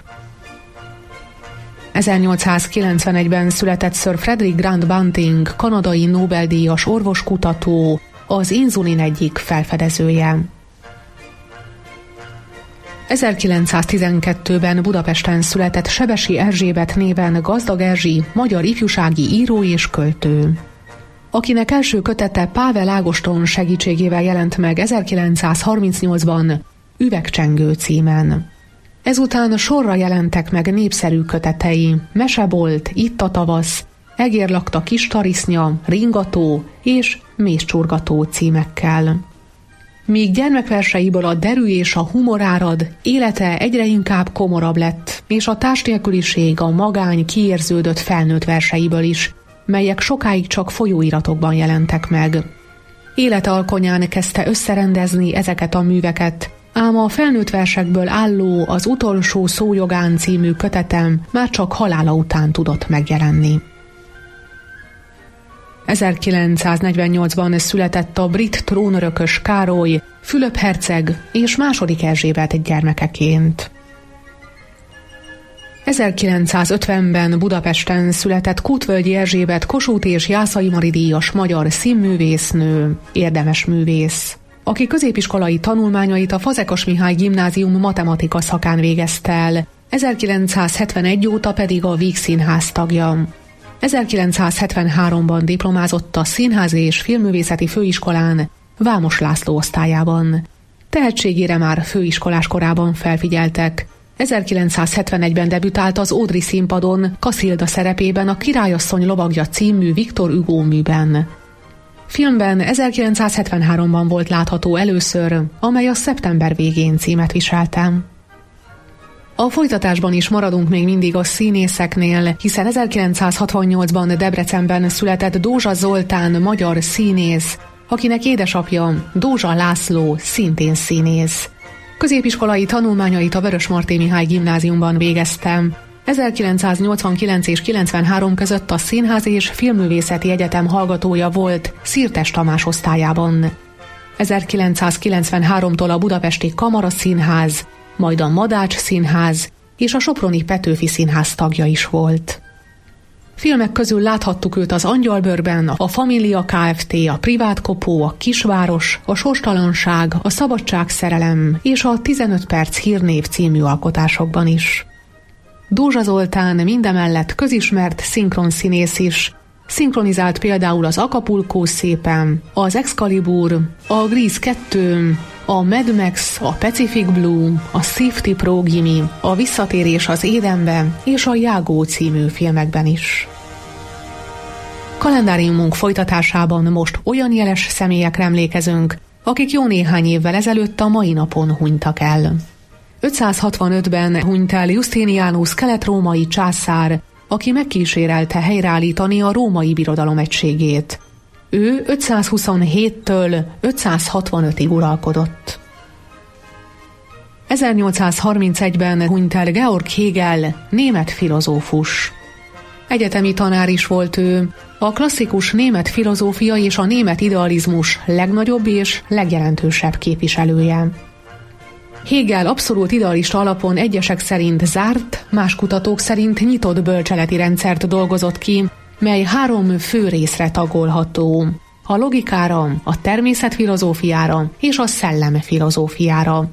ezernyolcszázkilencvenegyben született Sir Frederick Grant Banting, kanadai Nobel-díjas orvoskutató, az inzulin egyik felfedezője. ezerkilencszáztizenkettőben Budapesten született Sebesi Erzsébet néven Gazdag Erzsi, magyar ifjúsági író és költő, akinek első kötete Pável Ágoston segítségével jelent meg ezerkilencszázharmincnyolcban Üvegcsengő címen. Ezután sorra jelentek meg népszerű kötetei, Mesebolt, Itt a tavasz, Egérlakta kis tarisznya, Ringató és Mézcsurgató címekkel. Míg gyermekverseiből a derű és a humor árad, élete egyre inkább komorabb lett, és a társnélküliség, a magány kiérződött felnőtt verseiből is, melyek sokáig csak folyóiratokban jelentek meg. Élete alkonyán kezdte összerendezni ezeket a műveket, ám a felnőtt versekből álló Az utolsó szójogán című kötetem már csak halála után tudott megjelenni. ezerkilencszáznegyvennyolcban született a brit trónörökös Károly, Fülöp herceg és második Erzsébet gyermekeként. ezerkilencszázötvenben Budapesten született Kútvölgyi Erzsébet Kossuth és Jászai Mari díjas magyar színművésznő, érdemes művész, aki középiskolai tanulmányait a Fazekas Mihály Gimnázium matematika szakán végezte el, ezerkilencszázhetvenegy óta pedig a Vígszínház tagja. ezerkilencszázhetvenháromban diplomázott a Színházi és Filmművészeti Főiskolán, Vámos László osztályában. Tehetségére már főiskolás korában felfigyeltek. ezerkilencszázhetvenegyben debütált az Ódri színpadon Kaszilda szerepében a Királyasszony lovagja című Viktor Hugo műben. Filmben ezerkilencszázhetvenháromban volt látható először, amely a Szeptember végén címet viselte. A folytatásban is maradunk még mindig a színészeknél, hiszen ezerkilencszázhatvannyolcban Debrecenben született Dózsa Zoltán, magyar színész, akinek édesapja Dózsa László, szintén színész. Középiskolai tanulmányait a Vörösmarty Mihály Gimnáziumban végezte. ezerkilencszáznyolcvankilenc és kilencvenhárom között a Színházi és Filmművészeti Egyetem hallgatója volt Szirtes Tamás osztályában. ezerkilencszázkilencvenháromtól a budapesti Kamaraszínház, majd a Madács Színház és a soproni Petőfi Színház tagja is volt. Filmek közül láthattuk őt az Angyalbőrben, a Família Kft., a Privát Kopó, a Kisváros, a Sorstalanság, a Szabadság szerelem és a tizenöt perc hírnév című alkotásokban is. Dózsa Zoltán mindemellett közismert szinkronszínész is, szinkronizált például az Acapulco szépen, az Excalibur, a Grease kettő, a Mad Max, a Pacific Blue, a Safety Pro Gimme, a Visszatérés az Édenbe és a Jágó című filmekben is. Kalendáriumunk folytatásában most olyan jeles személyekre emlékezünk, akik jó néhány évvel ezelőtt a mai napon hunytak el. ötszázhatvanötben hunyt el Justinianus kelet-római császár, aki megkísérelte helyreállítani a római birodalom egységét. Ő ötszázhuszonhéttől ötszázhatvanötig uralkodott. ezernyolcszázharmincegyben hunyt el Georg Hegel, német filozófus. Egyetemi tanár is volt ő, a klasszikus német filozófia és a német idealizmus legnagyobb és legjelentősebb képviselője. Hegel abszolút idealista alapon egyesek szerint zárt, más kutatók szerint nyitott bölcseleti rendszert dolgozott ki, mely három fő részre tagolható: a logikára, a természetfilozófiára és a szellemfilozófiára.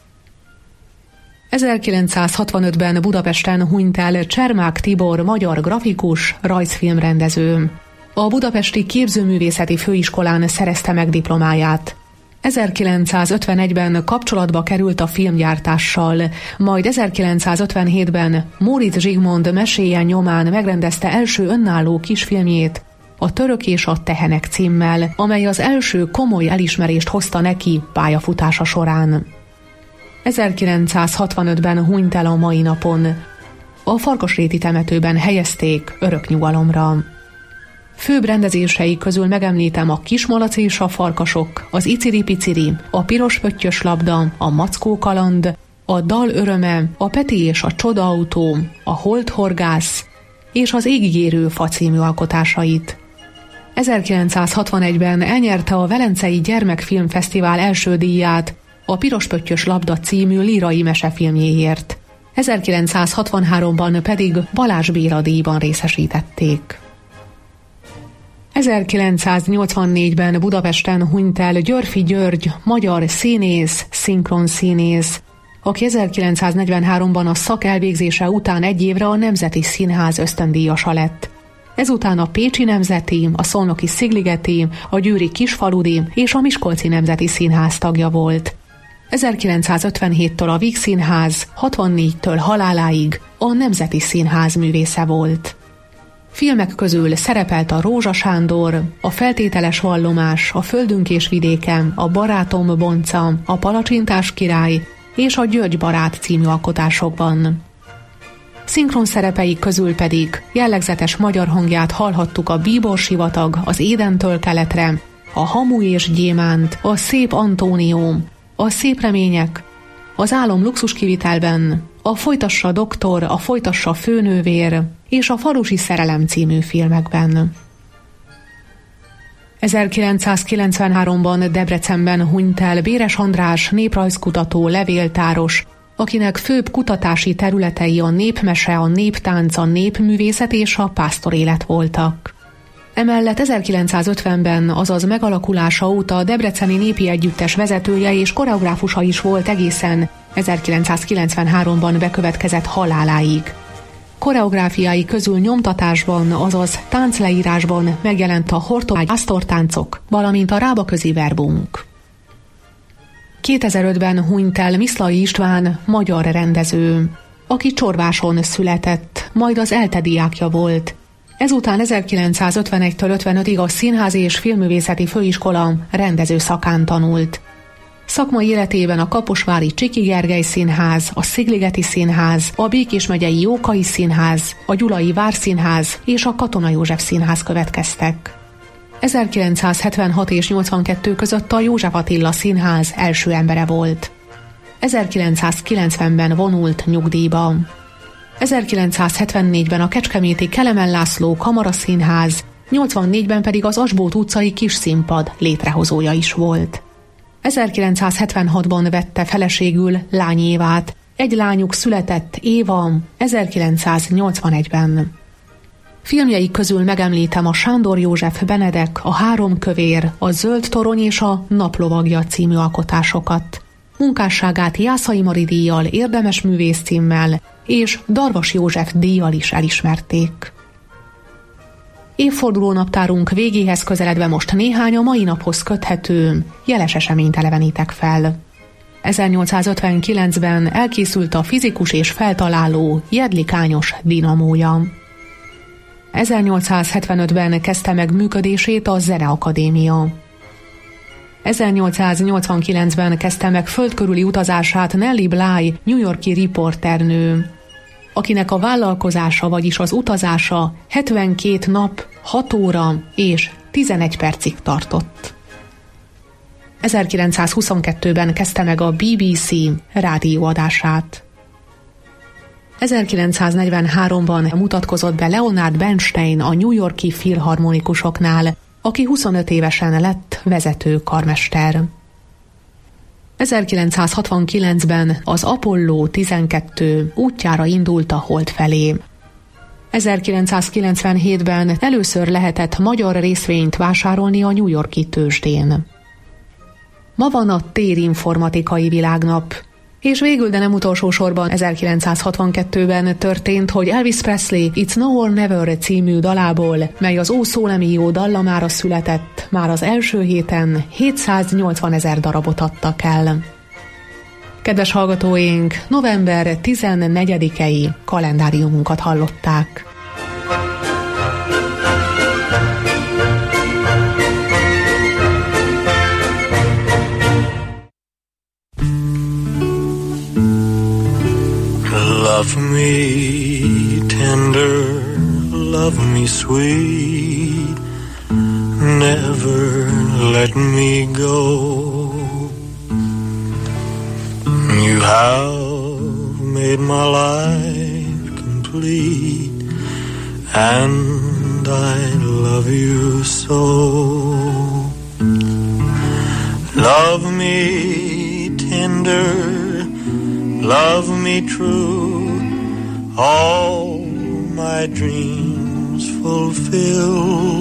ezerkilencszázhatvanötben Budapesten hunyt el Csermák Tibor magyar grafikus, rajzfilmrendező. A Budapesti Képzőművészeti Főiskolán szerezte meg diplomáját. ezerkilencszázötvenegyben kapcsolatba került a filmgyártással, majd ezerkilencszázötvenhétben Móricz Zsigmond meséje nyomán megrendezte első önálló kisfilmjét, a Török és a tehenek címmel, amely az első komoly elismerést hozta neki pályafutása során. ezerkilencszázhatvanötben hunyt el a mai napon. A Farkasréti temetőben helyezték örök nyugalomra. Főbb rendezései közül megemlítem a Kismalac és a farkasok, az Iciri-piciri, a Piros pöttyös labda, a Mackó kaland, a Dal öröme, a Peti és a Csodaautó, a Holdhorgász és az Égigérő fa című alkotásait. ezerkilencszázhatvanegyben elnyerte a Velencei Gyermekfilmfesztivál első díját a Piros pöttyös labda című lírai mesefilmjéért. ezerkilencszázhatvanháromban pedig Balázs Béla díjban részesítették. ezerkilencszáznyolcvannégyben Budapesten hunyt el Györfi György, magyar színész, szinkronszínész, aki ezerkilencszáznegyvenháromban a szakelvégzése után egy évre a Nemzeti Színház ösztöndíjasa lett. Ezután a Pécsi Nemzeti, a Szolnoki Szigligeti, a Győri Kisfaludi és a Miskolci Nemzeti Színház tagja volt. ezerkilencszázötvenhéttől a Vígszínház, hatvannégytől haláláig a Nemzeti Színház művésze volt. Filmek közül szerepelt a Rózsa Sándor, a Feltételes vallomás, a Földünk és vidékem, a Barátom bonca, a Palacsintás király és a György barát című alkotásokban. Szinkron szerepei közül pedig jellegzetes magyar hangját hallhattuk a Bíbor sivatag, az Édentől keletre, a Hamu és gyémánt, a Szép Antónió, a Szép remények, az Álom luxuskivitelben, a Folytassa doktor, a Folytassa főnővér és a Falusi szerelem című filmekben. ezerkilencszázkilencvenháromban Debrecenben hunyt el Béres András néprajzkutató, levéltáros, akinek főbb kutatási területei a népmese, a néptánc, a népművészet és a pásztorélet voltak. Emellett ezerkilencszázötvenben, azaz megalakulása óta a Debreceni Népi Együttes vezetője és koreográfusa is volt egészen ezerkilencszázkilencvenháromban bekövetkezett haláláig. Koreográfiái közül nyomtatásban, azaz táncleírásban megjelent a Hortobágy Asztortáncok, valamint a Rábaközi verbunk. kétezer-ötben hunyt el Miszlai István, magyar rendező, aki Csorváson született, majd az ELTE diákja volt. Ezután ezerkilencszázötvenegytől ötvenötig a Színházi és Filmművészeti Főiskola rendező szakán tanult. Szakmai életében a Kaposvári Csiki Gergely Színház, a Szigligeti Színház, a Békés megyei Jókai Színház, a Gyulai Várszínház és a Katona József Színház következtek. ezerkilencszázhetvenhat és nyolcvankettő között a József Attila Színház első embere volt. ezerkilencszázkilencvenben vonult nyugdíjba. ezerkilencszázhetvennégyben a kecskeméti Kelemen László Kamaraszínház, nyolcvannégyben pedig az Asbót utcai Kis Színpad létrehozója is volt. ezerkilencszázhetvenhatban vette feleségül Lány Évát, egy lányuk született, Éva, ezerkilencszáznyolcvanegyben. Filmjeik közül megemlítem a Sándor József Benedek, a Három kövér, a Zöld torony és a Naplovagja című alkotásokat. Munkásságát Jászai Mari díjjal, érdemes művész címmel és Darvas József díjjal is elismerték. Évfordulónaptárunk végéhez közeledve most néhány a mai naphoz köthető, jeles eseményt elevenítek fel. ezernyolcszázötvenkilencben elkészült a fizikus és feltaláló Jedlikányos dinamója. ezernyolcszázhetvenötben kezdte meg működését a Zeneakadémia. ezernyolcszáznyolcvankilencben kezdte meg földkörüli utazását Nellie Bly, New York-i riporternő, akinek a vállalkozása, vagyis az utazása hetvenkét nap, hat óra és tizenegy percig tartott. ezerkilencszázhuszonkettőben kezdte meg a bé bé cé rádióadását. ezerkilencszáznegyvenháromban mutatkozott be Leonard Bernstein a New York-i filharmonikusoknál, aki huszonöt évesen lett vezető karmester. ezerkilencszázhatvankilencben az Apollo tizenkettő útjára indult a Hold felé. ezerkilencszázkilencvenhétben először lehetett magyar részvényt vásárolni a New York-i tőzsdén. Ma van a térinformatikai világnap, és végül, de nem utolsó sorban ezerkilencszázhatvankettőben történt, hogy Elvis Presley It's Now or Never című dalából, mely az Ó Szól Emi Jó dallamára született, már az első héten hétszáznyolcvanezer darabot adtak el. Kedves hallgatóink, november tizennegyedikei kalendáriumunkat hallották. Love me tender, love me sweet, never let me go. You have made my life complete, and I love you so. Love me tender, love me true, all my dreams fulfill.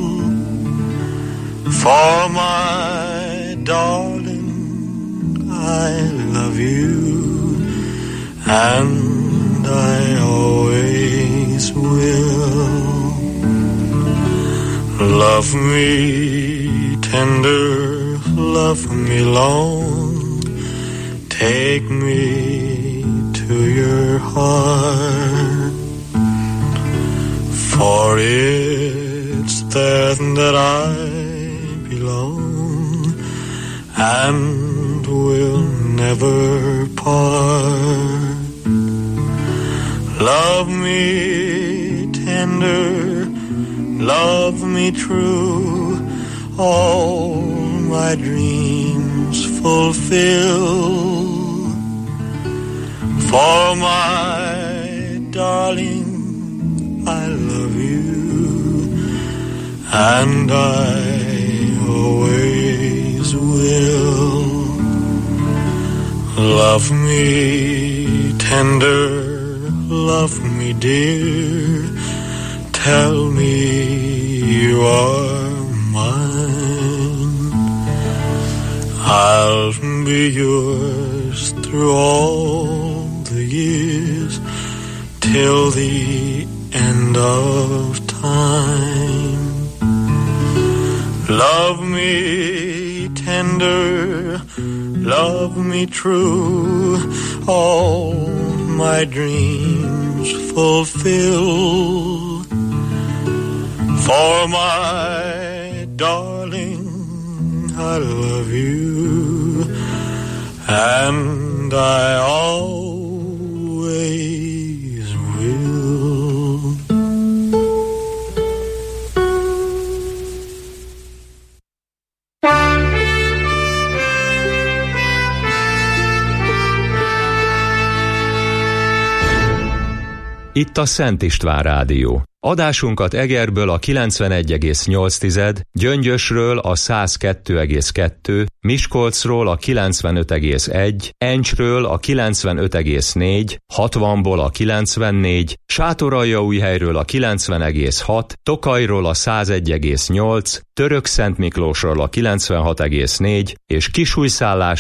For my darling, I love you, and I always will. Love me tender, love me long, take me to your heart, for it's there that I belong and will never part. Love me tender, love me true, all my dreams fulfill. For my darling, I love you, and I always will. Love me tender, love me dear, tell me you are mine. I'll be yours through all the years, till the end of time. Love me tender, love me true, all my dreams fulfill. For my darling, I love you, and I always will. Itt a Szent István Rádió. Adásunkat Egerből a kilencvenegy egész nyolc, Gyöngyösről a száz kettő egész kettő, Miskolcról a kilencvenöt egész egy, Encsről a kilencvenöt egész négy, hatvanból a kilencvennégy, Sátoraljaújhelyről a kilencven egész hat, Tokajról a száz egy egész nyolc, Törökszentmiklósról a kilencvenhat egész négy és Kisújszállás